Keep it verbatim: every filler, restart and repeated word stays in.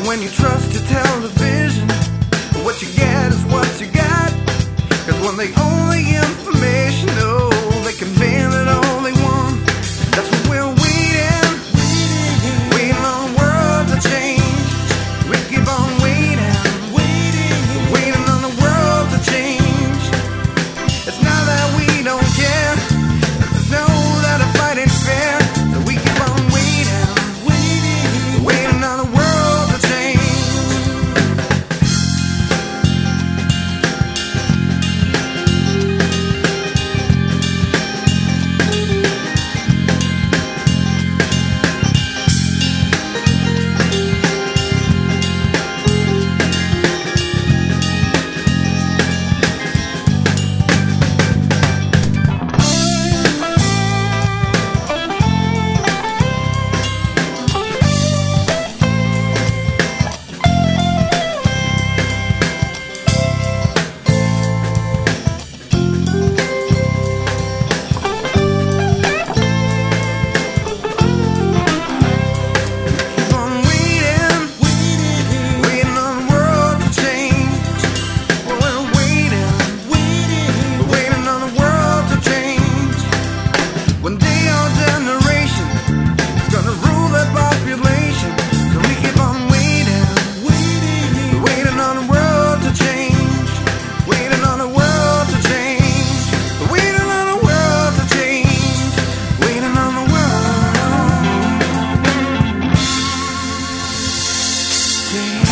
when you trust your television, but what you get is what you got. Cause when they own the information, oh, they can ban it all they want. That's what we're waiting, waiting on the world to change. We keep on waiting, waiting on the world to change. It's not that we don't care, it's no that a fight ain't fair. So we keep on waiting, waiting on the world to change. Dream.